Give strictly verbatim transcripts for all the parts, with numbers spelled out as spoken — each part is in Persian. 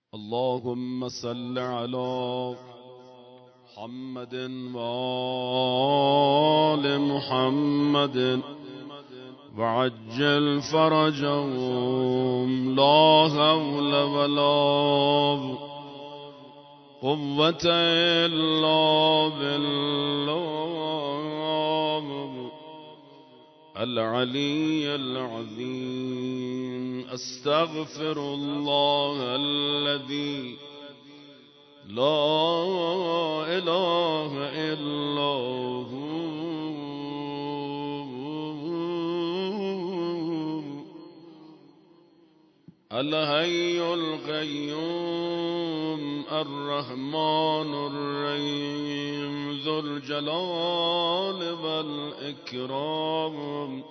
اللهم صل على محمد وآل محمد وعجل فرجهم لا حول ولا قوة إلا بالله العلي العظيم. استغفر الله الذي لا إله إلا هو الحي القيوم الرحمن الرحيم ذو الجلال والإكرام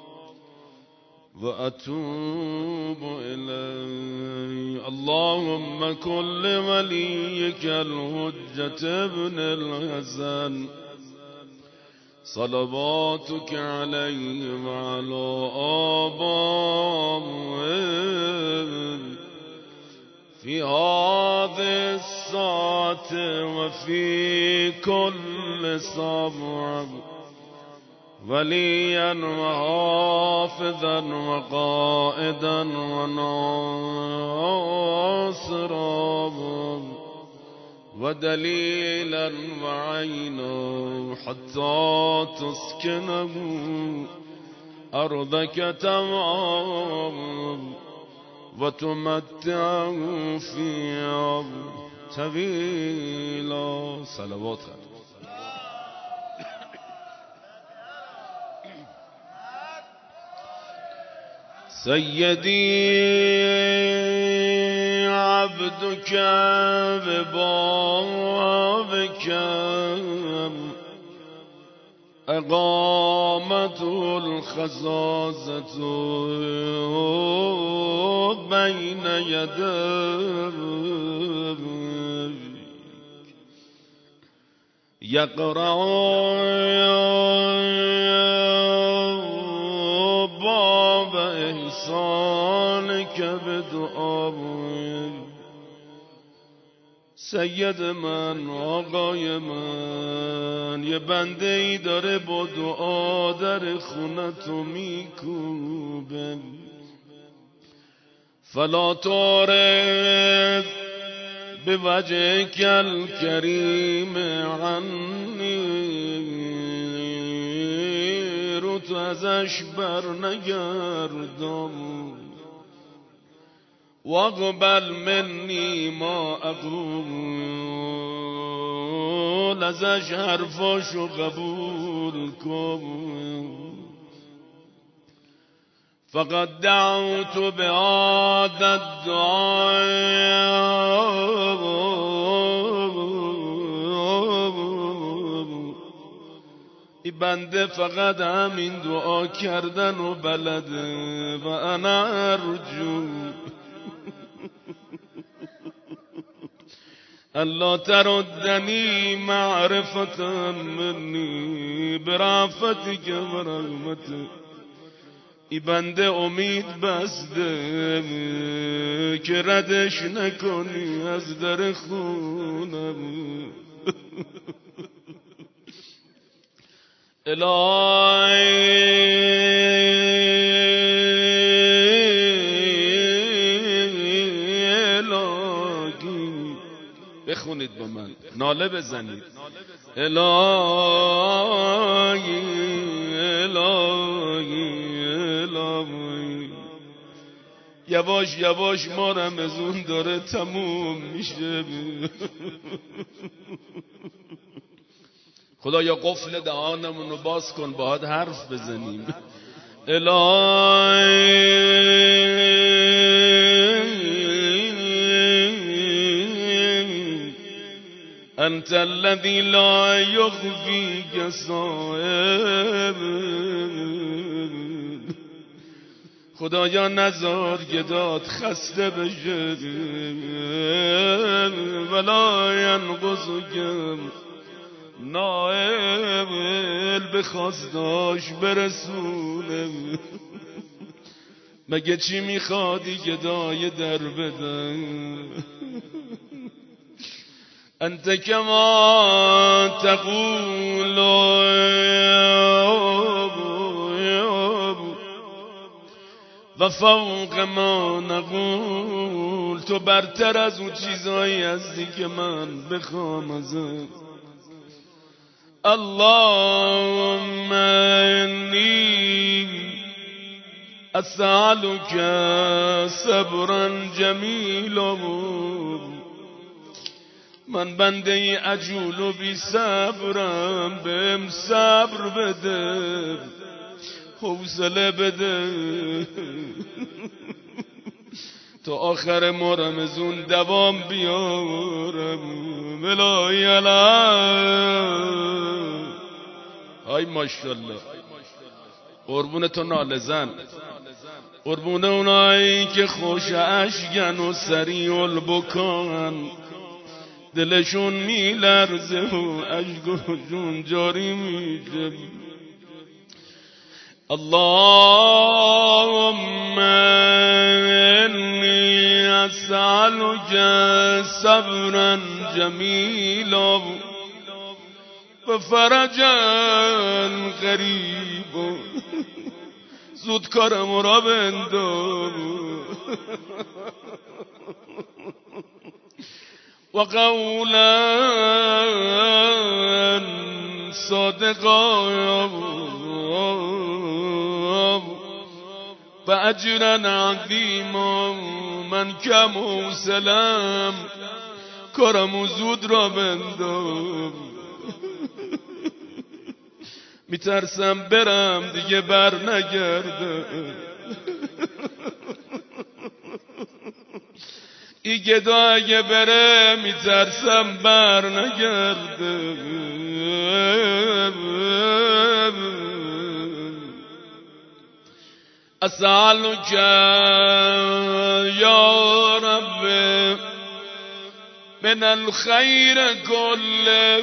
وأتوب إليه. اللهم كن لوليك الحجة ابن الحسن صلواتك عليه وعلى آبائه في هذه الساعة وفي كل صبر وليا وحافظا وقائدا وناصرا ودليلا وعينا حتى تسكنه أرضك تمام وتمتعه فيها طويلا. صلوات سيدي عبدك ببابك أقامته الخزازة بين يديك يقرأ باب إحسانك بدعاء. سید من آقای من یه بنده ای داره با دعا در خونتو میکوبه. فلا تارد به وجهک الکریم عنی رو تو ازش بر نگردم واقبل منی ما اقول ازش حرفاشو قبول کن. فقد دعوت بهذا الدعاء. ای بنده فقط همین دعا کردن و بلده و انا ارجو الله تردنی معرفتا منی برعفتک و رحمتک. ای بنده امید بسته که ردش نکنی از در خونم. الهی الهی بخونید با من ناله بزنید. الهی الهی الهی یواش یواش ما رمضان داره تموم میشه. خدایا قفل دهانمون رو باز کن باهات حرف بزنیم. الهی انت الذی لا یخفیک صائب. خدایا نزار گدات خسته بشه ولا ینقصک نائل بخواستاش برسونه. مگه چی میخوادی گدای در بدن؟ انت كما تقول و فوق ما نقول، تو برتر از اون چیزهایی هستی که من بخوام ازت. اللهم انی اسألک صبرا جمیلا، من بنده عجول و بی صبرم، بهم صبر بده، حوصله بده تا آخر ما رمضان دوام بیارم. الهی الان های ماشاءالله، قربون تو ناله زن، قربون اونایی که خوش اشگن و سریع البکان، دلشون میلرزه و اشکشون جاری میشه. اللهم انی اسألک صبرا جمیلا و فرجا قریبا، زود کارم را بنداز و قولا صادقا و اجرا عظیما. من کم حوصله‌ام، کارمو زود را بنداز، میترسم برم دیگه بر نگرده، ای گدا اگه بره میترسم بر نگرده. اسألک یا رب من الخیر کله،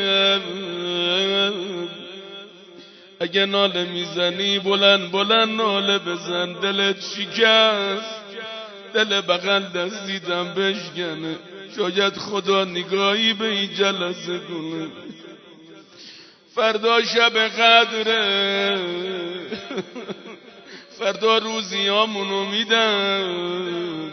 اگه ناله میزنی بلند بلند ناله بزن، دلت شکست، دل بغل دست دیدم بشکنه، شاید خدا نگاهی به این جلسه کنه. فردا شب قدره، فردا روزیامونو میدن.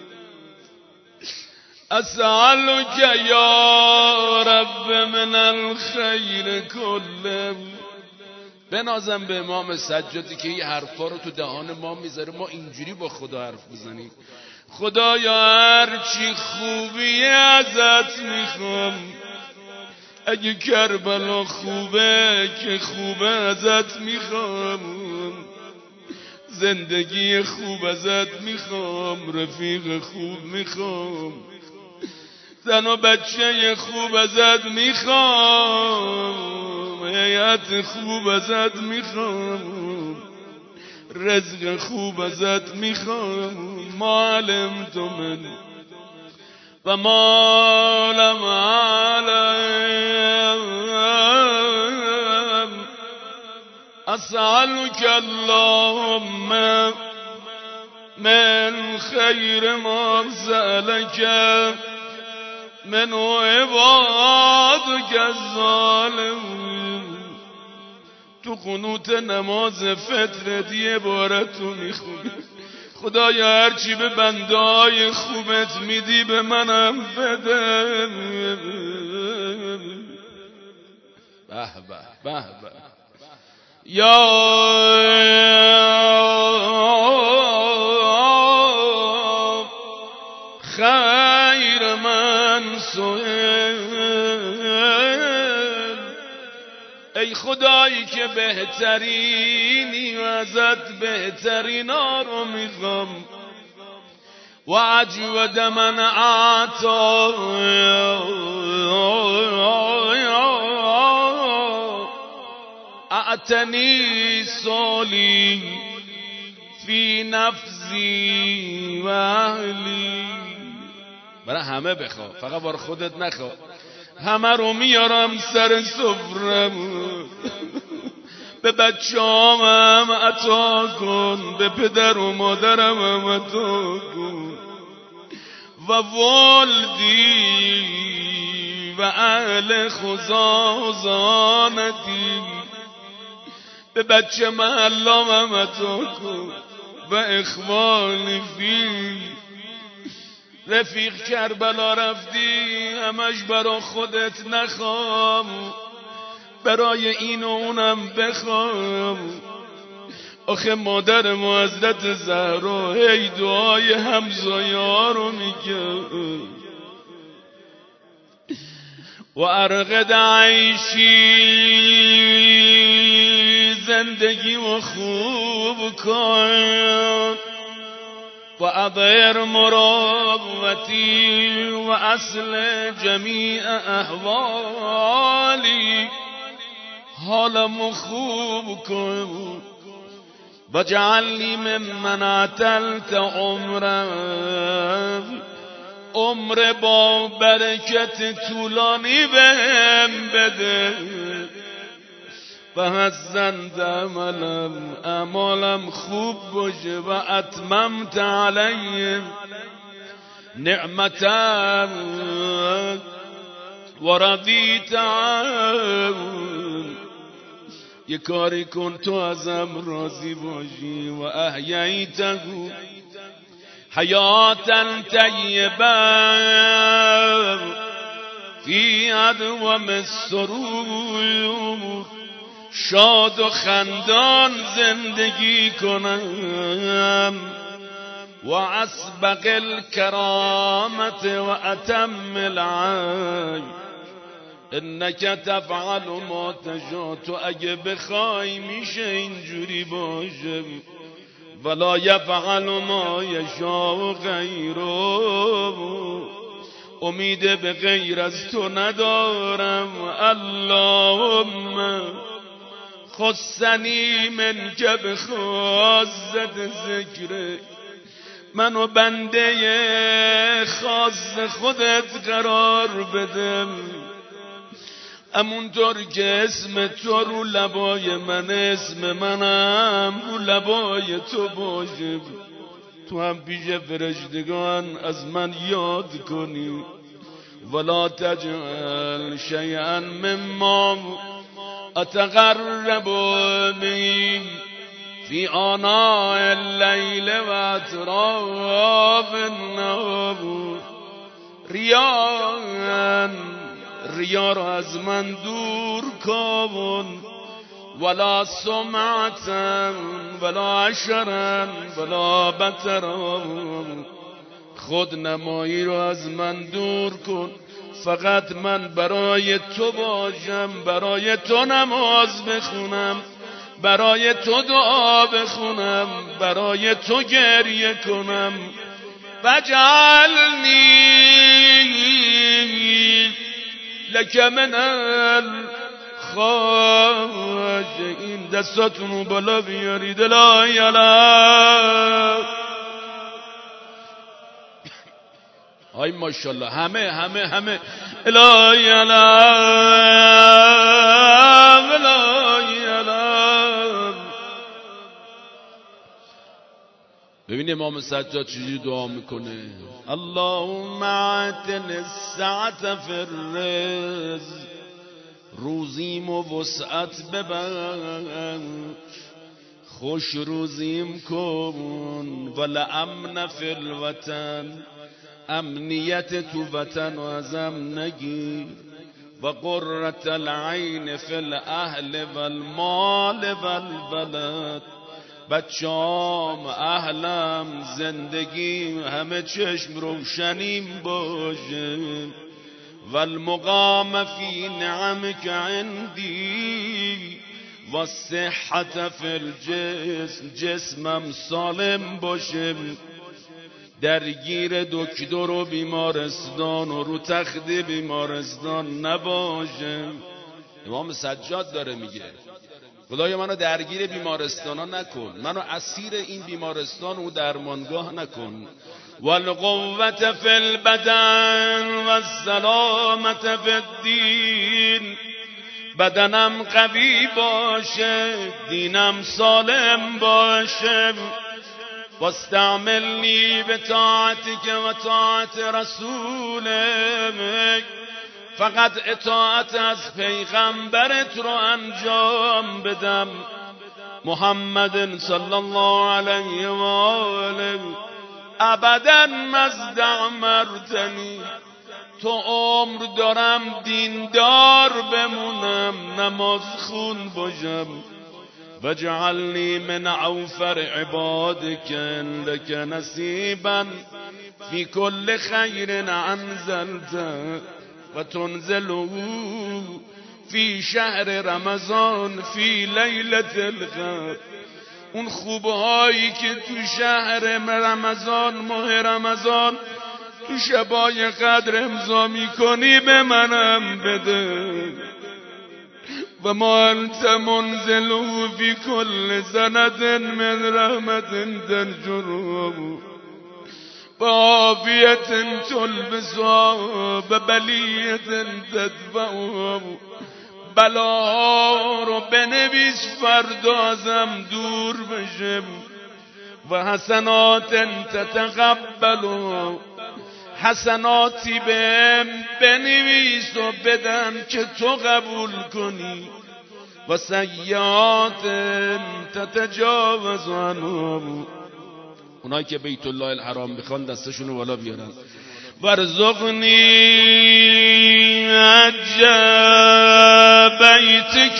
اسألک یا رب من الخیر کله. بنازم به امام سجادی که این حرفا رو تو دهان ما میذاره، ما اینجوری با خدا حرف بزنیم. خدایا هر چی خوبی ازت میخوام، اگه کربلا خوبه که خوبه ازت میخوام، زندگی خوب ازت میخوام، رفیق خوب میخوام، زن و بچه خوب ازت میخوام، حیات خوب ازت میخوام، رزق خوب ازت میخوام. ما علمت من و ما لم اعلم، اسألک اللهم من خیر ما سألک منو عبادک الظالمین. تو قنوت نماز فطر دی عبارتو میخونی، خدایا هرچی به بندای خوبت میدی به منم بده. به به به به یا خیر من سئل، ای خدایی که بهترینی و ازت بهترینا رو میخوام. و اجود من اعطا، اعتنی سالی فی نفسی و اهلی. برای همه بخوا، فقط بار خودت نخوا. همه رو میارم سر سفرم، به بچه‌ام عطا کن، به پدر و مادرم هم عطا کن. و والدی و اهل خزازانتی به بچه محلام کن و اخوانی فی رفیق کربلا رفتی همش برا خودت نخوام برای این و اونم بخوام آخه مادر ما حضرت زهرا هی دعای همسایه ها رو میگه و ارقد عیشی زندگی و خوب کن و اضیر مراقبتی و اصل جمیع احوالی حالم خوب کن و جعلی من من عتلت عمرم عمر با برکت طولانی بهم بده و حسنت عملم اعمالم خوب باشه و اتممت علی نعمتم و رضیت عنه یه کاری کن تو ازم راضی باشی و احییته حیاتا طیبا فی ادوم السرور شاد و خندان زندگی کنم و اسبق الکرامت و اتم العین انک تفعل ما تشاء تو اگه بخوای میشه اینجوری باشه ولا یفعل ما یشاء غیره امید به غیر از تو ندارم اللهم خصنی من که بخواست ذکره منو بنده خاص خودت قرار بدم همونطور که اسم تو رو لبای من اسم منم رو لبای تو باشه تو هم پیش فرشتگان از من یاد کنی ولا تجعل شیئا مما اتقرب به فی آناء اللیل و اطراف النهار ریاء ریا را از من دور کن ولا سمعتا ولا عشرا ولا بطرا خود نمایی را از من دور کن فقط من برای تو باشم برای تو نماز بخونم برای تو دعا بخونم برای تو گریه کنم وجعلنی لک من الخاشعین دستاتون رو بالا بیارید لا اله های ماشاءالله همه همه همه لا اله لا اله. ببین امام سجاد چجوری دعا میکنه اللهم اعطنی السعة فی الرزق روزیم و وسعت ببخش خوش روزیم کن ولامن فی الوطن امنیت تو وطن و ازم نگیر و قرة العین فی الاهل والمال والبلد بچام اهلم زندگی همه چشم روشنیم باشه والمقام فی نعمک عندی و صحت فی الجسم جسمم سالم باشه درگیر دکتر و بیمارستان و رو تخت بیمارستان نباشه. امام سجاد داره میگه خدایا منو درگیر بیمارستان ها نکن منو اسیر این بیمارستان و درمانگاه نکن والقوة فی البدن والسلامة فی الدین بدنم قوی باشه دینم سالم باشه واستعملنی بطاعتک و طاعت رسولک فقط اطاعت از پیغمبرت رو انجام بدم. محمد صلی الله علیه و آله. ابدا مزدعمرتنی، تو عمر دارم دیندار بمونم، نماز خون باشم. وجعلنی من اوفر عبادك لك نصیبا فی کل خیر انزلته و تنزله فی شهر رمضان فی لیلة القدر. اون خوبهایی که تو شهر رمضان، ماه رمضان، تو شبای قدر امضا میکنی به منم بده. و ما انت منزله فی کل سنة من رحمت تنجره بعافیت تلبسها و بلیت تدفعها. بلاها رو بنویس فردا ازم دور بشم. و حسنات تتقبل، حسناتی بهم بنویس و بدم که تو قبول کنی. و سیئات تتجاوز عنه، اونایی که بیت الله الحرام بخوان دستشونو بالا بیارن. وارزقنی حج بیتک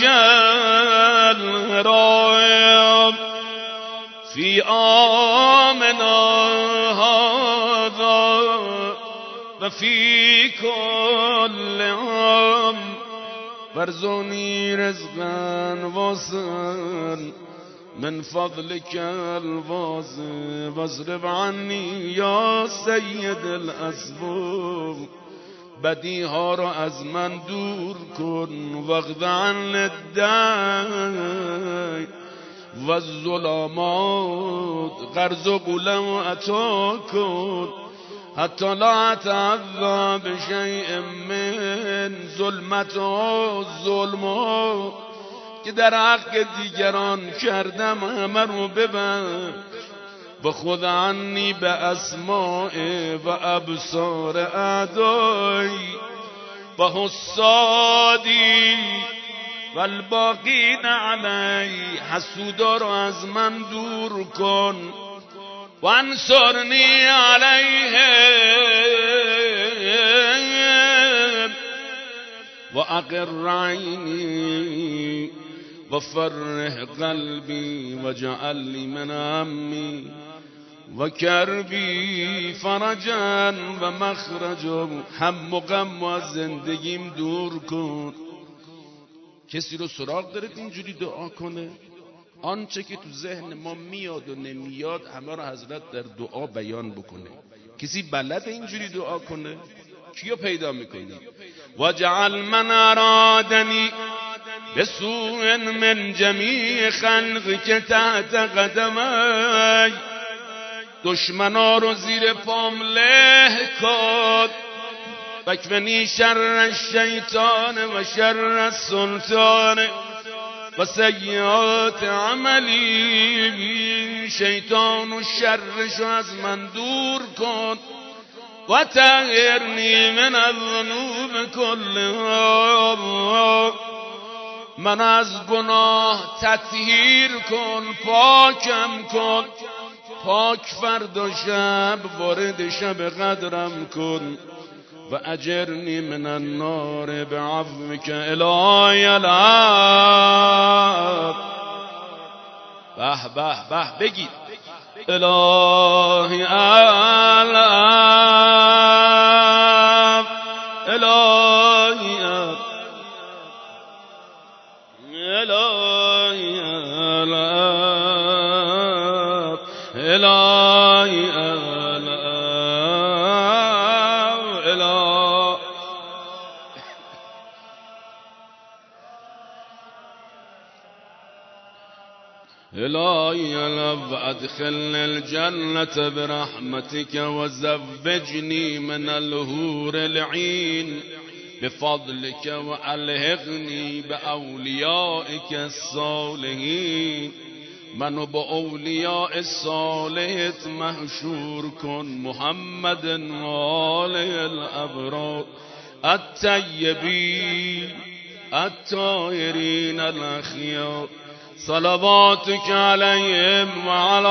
الحرام فی عامنا هذا و فی کل عام. وارزقنی رزقا واسعا من فضلك الواسع واصرف عني یا سید الاسباب. بدیها را از من دور کن. واقض عن الداء و الظلمات. قرض و قولم عطا کن حتی لا اتعذب بشیء من ظلمت و ظلم که در حق دیگران کردم همه رو ببند. و خود عنی به اسماع و ابصار اعدایی و حسادی و الباقین علی. حسودا رو از من دور کن. و انصرنی علیهم و اقر عینی و فرح قلبی و جعل لی من همي و کربی فرجا و مخرجا. هم و غم و از زندگیم دور کن. کسی رو سراغ داره اینجوری دعا کنه؟ آنچه که تو ذهن ما میاد و نمیاد همه رو حضرت در دعا بیان بکنه. کسی بلد اینجوری دعا کنه؟ کیو پیدا میکنی؟ وجعل من ارادنی بسوء من جمیع خلق که تحت قدمی. دشمنا رو زیر پام له کن. فکفنی شر الشیطان و شر السلطان و سیئات عملی. شیطان و شرشو از من دور کن. و طهرنی من الذنوب کلها. من از گناه تطهیر کن، پاکم کن. پاک فردا شب وارد شب قدرم کن. و اجرنی من النار بعفوک الهی الاب. به به به بگید الهی الاب، الهی الاب، الهی الاب، الهی الاب، الهی. الهی الاب و ادخلنی الجنة برحمتك و زوجنی من الحور العین بفضلك و الحقنی باولیائك الصالحین. منو با اولیاء صالحت محشور کن. محمد و آله الابرار. الطیبین الطاهرین الاخیار صلواتک علیهم و علی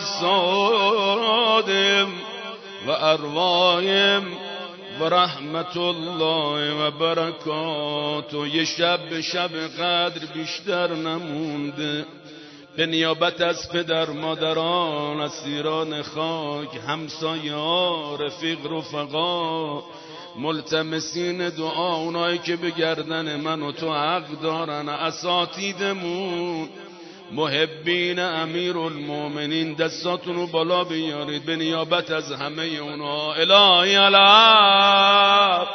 اجسادهم و ارواحهم و رحمت الله و برکاته. یه شب به شب قدر بیشتر نمونده. به نیابت از پدر مادران، اسیران خاک، همسایه‌ها، رفیق رفقا، ملتمسین دعا، اونایی که به گردن من و تو حق دارن، اساتیدمون، محبین امیر المومنین، دستاتون رو بالا بیارید به نیابت از همه اونها. الهی الاب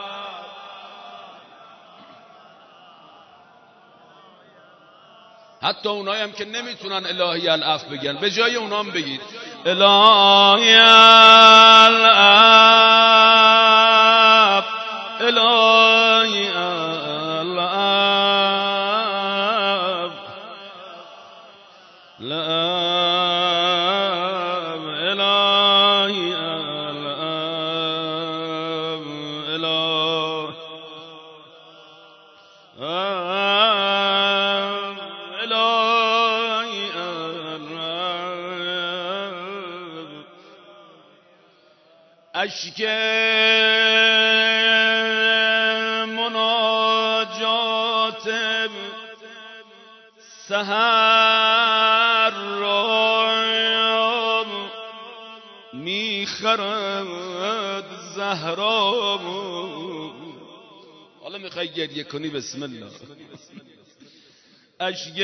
حتی اونایی هم که نمیتونن الهی العف بگن، به جای اونام بگید الهی العف، الهی العف، العف، الهی العف، الهی اشک مناجات سحر را میخرد زهرا. حالا میخوای گریه کنی بسم الله. اشک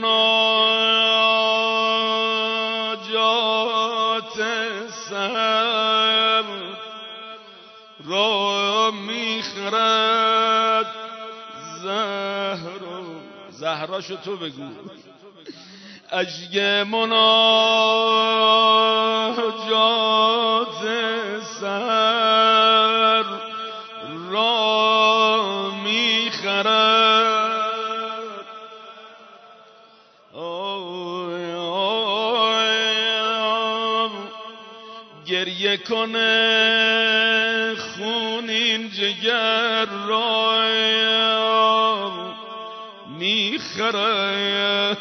مناجات سحر را میخرد زهرا. زهراشو تو بگو. اشک مناجات سحر را میخرد. گریه کنه خونین جگر را میخره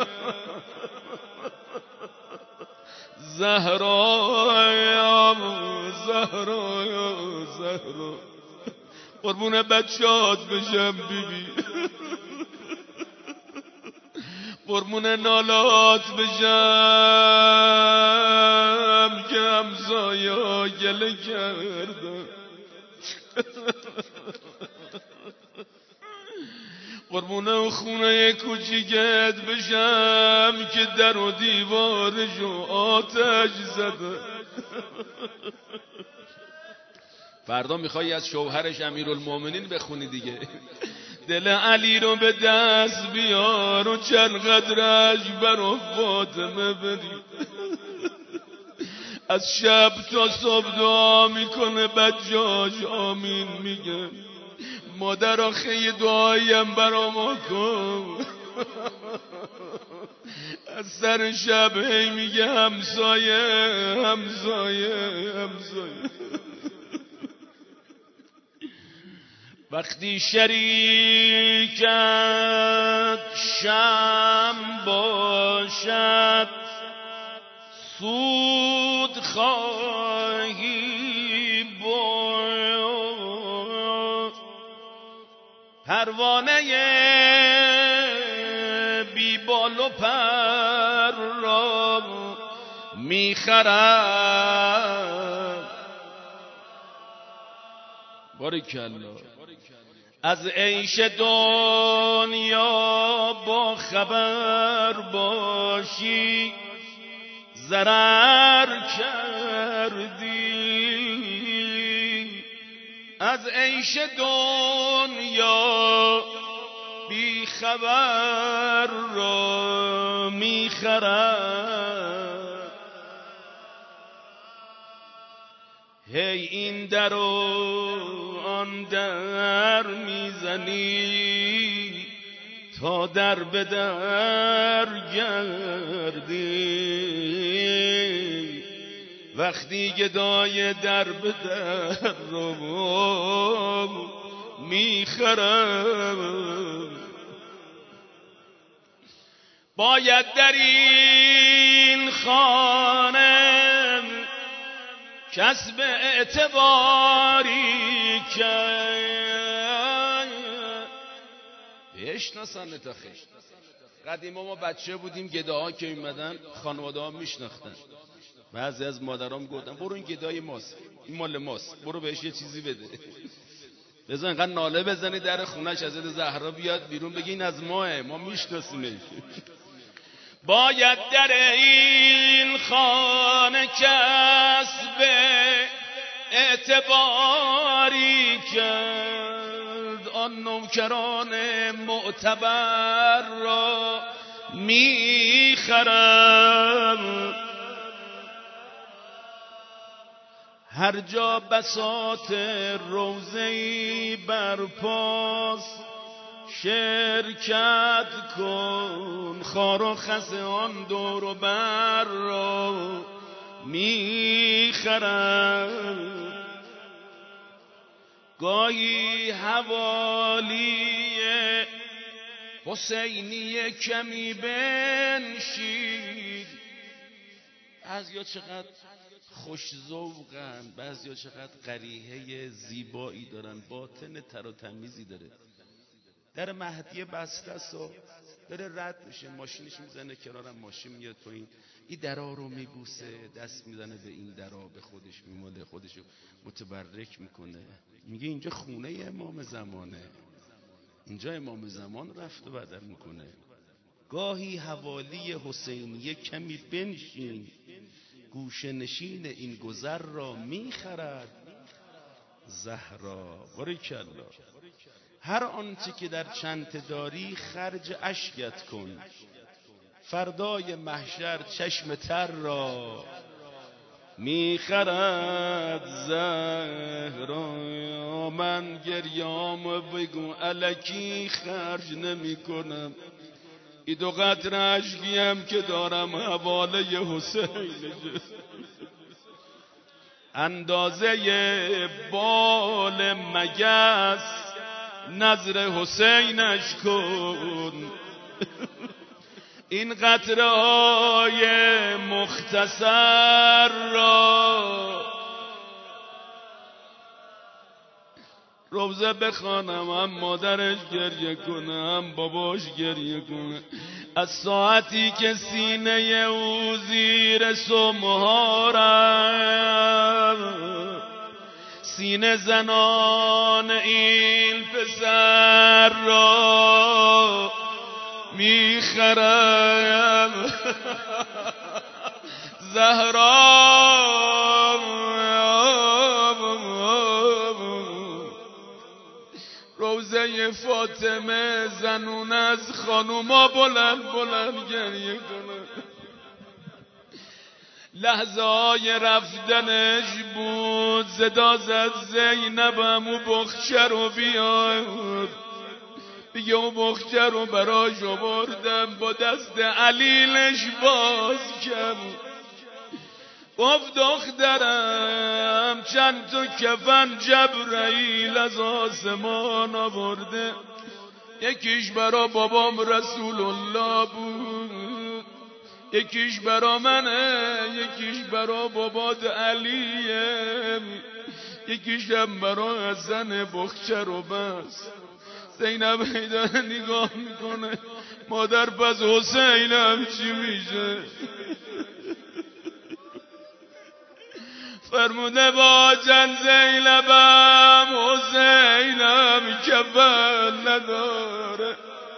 زهرا، زهرا، زهرا. قربون بچه‌هات بشم بیبی، قربون نالات بشم که همسایه ها گله کردن. قربون اون خونه کوچیکت بشم که در و دیوارشو آتش زده. فردا میخوای از شوهرش امیرالمومنین بخونی دیگه. دل علی رو به دست بیار و چند قدرش برا فاطمه بری. از شب تا صبح دعا میکنه، بچه‌هاش آمین میگه. مادر آخه دعاییم برا ما کن. از سر شب هی میگه همسایه، همسایه، همسایه. وقتی شریکت شم باشد سود خواهی برد. پروانه بی بال و پر را میخرد. باریکالله. از عیش دنیا با خبر باشی ضرر کردی. از عیش دنیا بی خبر را میخرد. هی این در و آن در میزنی تا در به در گردی. وقتی گدای در به در رو میخرم. باید در این خانه کسب اعتباری کرد. بشناسن تا خیلی قدیما ما بچه بودیم، گداها که میمدن خانواده ها میشناختن. بعضی از مادرام گفتن برو این گدای ماست، این مال ماست، برو بهش یه چیزی بده. بزن اینقدر ناله بزنی در خونش حضرت زهرا بیاد بیرون بگی این از ماه، ما میشناسیمش. باید در این خانه کسب اعتباری کرد، آن نوکران معتبر را میخرم. هر جا بساط روزه‌ای برپاست شرکت کن، خار و خس آن دور و بر را میخرم. گاهی حوالی حسینی کمی بنشین. بعضیا چقدر خوش ذوقن، بعضیا چقدر قریحه زیبایی دارن، باطن تر و تمیزی داره. در مهدیه بسته است و داره رد میشه، ماشینش میزنه کنارم، ماشین میاد پایین، این درا رو میبوسه، دست میزنه به این درا، به خودش میماله، خودشو متبرک میکنه، میگه اینجا خونه امام زمانه، اینجا امام زمان رفت و بدل میکنه. گاهی حوالی حسینیه کمی بنشین، گوشه نشین این گذر را میخرد زهرا. باریکالله. هر آنچه که در چنته داری خرج اشکت کن، فردای محشر چشم تر را میخرد زهرا. من گریام بگو الکی خرج نمی کنم، ای دو قطره اشکیم که دارم حواله حسین، اندازه بال مگس نظر حسینش کن. این قطره های مختصر را روزه بخوانم، هم مادرش گریه کنه هم باباش گریه کنه. از ساعتی که سینه او زیر سمهارم، سینه زنان این پسر را میخرم زهرا. روزه فاطمه زنون از خانوما بلند بلند گریه کنه. لحظه های رفتنش بود، صدا زد زینبم و بخچه رو بیار، بگه او بخچه رو براش آوردم، با دست علیلش باز کم. گفت دخترم چند تا کفن جبرائیل از آسمان آورده، یکیش برا بابام رسول الله بود، یکیش برا منه، یکیش برا بابات علیه، یکیش هم برا حسن بخچه رو بس. زینب داره نگاه میکنه، مادر پس حسینم چی میشه؟ فرموده با جن زینبم حسینم کفن نداره،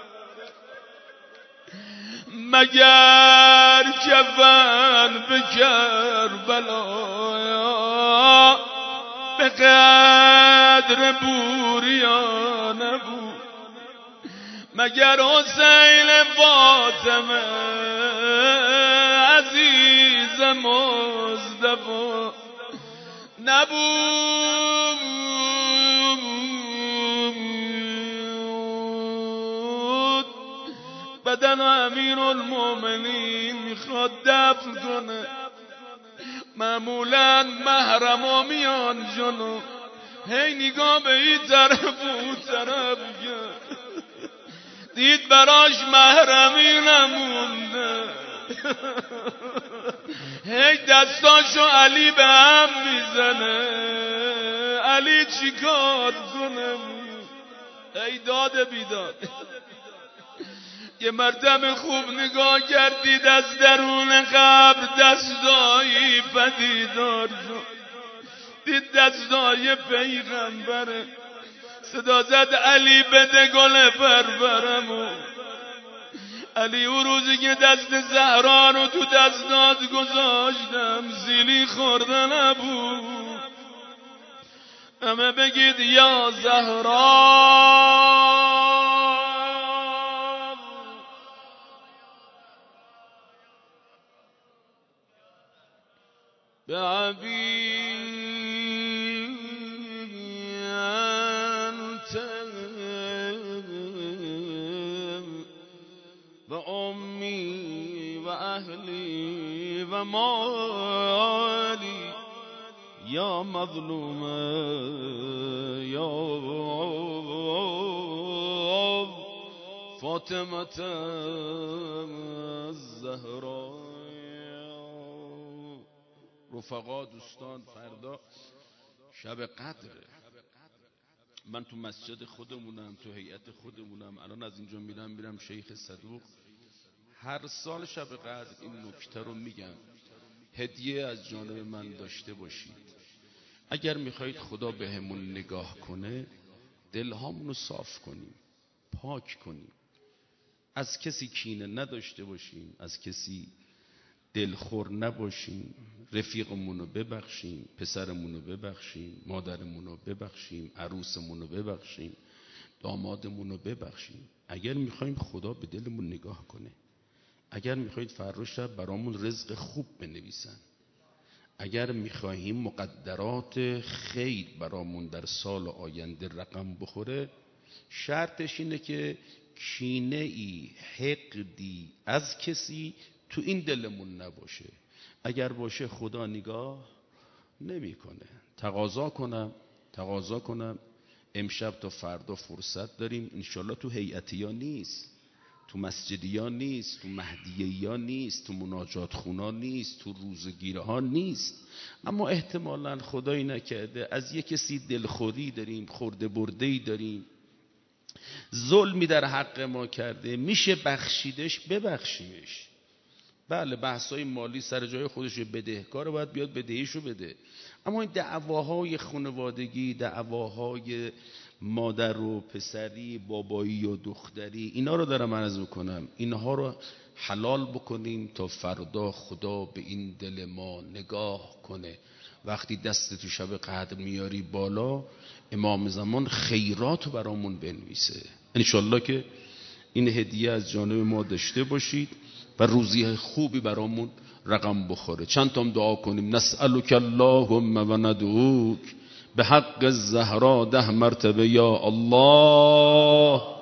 مگر کفن به کربلا به قدر بوریا نبود، مگر حسین فاطمه عزیز مصطفی نبود. بدن امیر المومنین میخواد دفن کنه، معمولا محرما میان جلو، هی نگاه به این طرف و اون طرف کرد، دید براش محرمی نمونده. هی دستاشو علی به هم میزنه، علی چی کار کنه؟ ای داد بیداد. یه مرتبه خوب نگاه کردید از درون قبر دستایی پدیدار شد، دید دستای پیغمبره. صدا زد علی بده گل پرورمو. علی اون روزی که دست زهرا رو تو دستات گذاشتم زیلی خورده نبود. همه بگید یا زهرا. بعبی انت و امی و اهلی و مالی یا مظلومه یا فاطمه الزهرا. رفقا دوستان، فردا شب قدره. من تو مسجد خودمونم، تو هیئت خودمونم. الان از اینجا میرم میرم شیخ صدوق. هر سال شب قدر این نکته رو میگم، هدیه از جانب من داشته باشید. اگر میخواید خدا به همون نگاه کنه، دلهامون رو صاف کنیم، پاک کنیم، از کسی کینه نداشته باشیم، از کسی دلخور نباشیم، رفیقمون رو ببخشیم، پسرمون رو ببخشیم، مادرمون رو ببخشیم، عروسمون رو ببخشیم، دامادمون رو ببخشیم. اگر میخوایم خدا به دلمون نگاه کنه، اگر میخواید فردا شب برامون رزق خوب بنویسن، اگر میخواهیم مقدرات خیر برامون در سال آینده رقم بخوره، شرطش اینه که کینه ای، حقدی از کسی تو این دلمون نباشه. اگر باشه خدا نگاه نمیکنه. تقاضا کنم تقاضا کنم امشب تا فردا فرصت داریم، انشالله تو هیئتیا نیست، تو مسجدیا نیست، تو مهدیه‌یا نیست، تو مناجات خونا نیست، تو روزگیره ها نیست، اما احتمالاً خدایی نکرده از یک کسی دلخوری داریم، خورده برده‌ای داریم، ظلمی در حق ما کرده، میشه بخشیدش، ببخشیمش. بله بحثای مالی سر جای خودش، بدهکار باید بیاد بدهیشو بده، اما این دعواهای خانوادگی، دعواهای مادر و پسری، بابایی و دختری، اینا رو دارم عرض میکنم، اینها رو حلال بکنیم تا فردا خدا به این دل ما نگاه کنه. وقتی دست تو شب قدر میاری بالا، امام زمان خیرات برامون بنویسه. انشالله که این هدیه از جانب ما داشته باشید و روزی خوبی برامون رقم بخوره. چند تام دعا کنیم. نسألک اللهم و ندعوک به حق الزهرا ده مرتبه یا الله.